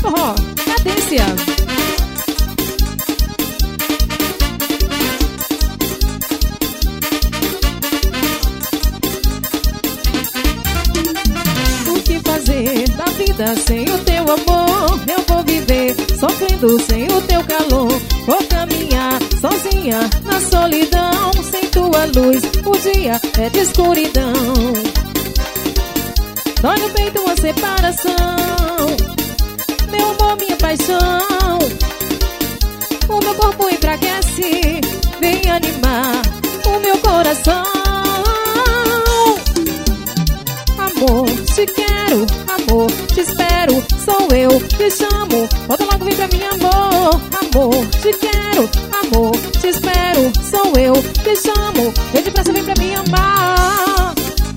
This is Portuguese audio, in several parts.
Forró, cadência. O que fazer da vida sem o teu amor? Eu vou viver sofrendo sem o teu calor. Vou caminhar sozinha na solidão. Sem tua luz, o dia é de escuridão. Dói no peito uma separação. Meu amor, minha paixão. O meu corpo enfraquece. Vem animar o meu coração. Amor, te quero, amor, te espero. Sou eu que chamo. Volta logo, vem pra mim, amor. Amor, te quero, amor, te espero. Sou eu que chamo. Vem depressa, vem pra mim, amar.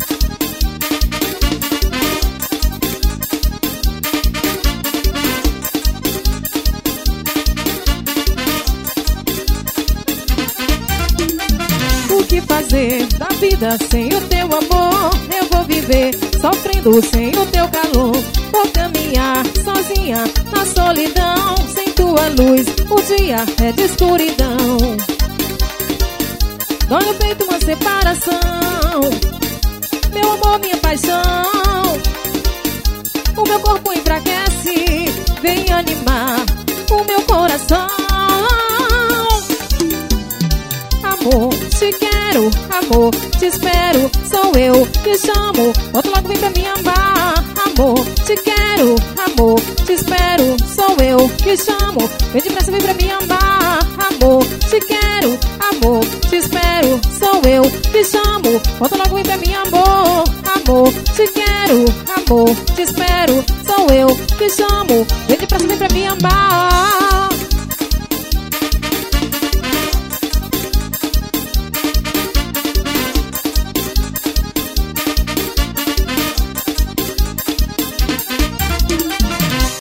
O que fazer da vida sem o teu amor? Eu vou viver sofrendo sem o teu calor. Vou caminhar sozinha na solidão. Sem tua luz, o dia é de escuridão. Dói no peito uma separação. Meu amor, minha paixão. O meu corpo enfraquece. Vem animar o meu coração. Amor, te quero, amor, te espero. Sou eu que chamo. Volta logo, vem pra mim, amar. Amor, te quero, amor, te espero. Sou eu que chamo. Vem depressa, vem pra mim, amar. Amor, te quero, amor, te espero. Sou eu que chamo. Volta logo, vem pra mim, amor. Amor, te quero, amor, te espero. Sou eu que chamo. Vem depressa, vem pra mim, amar.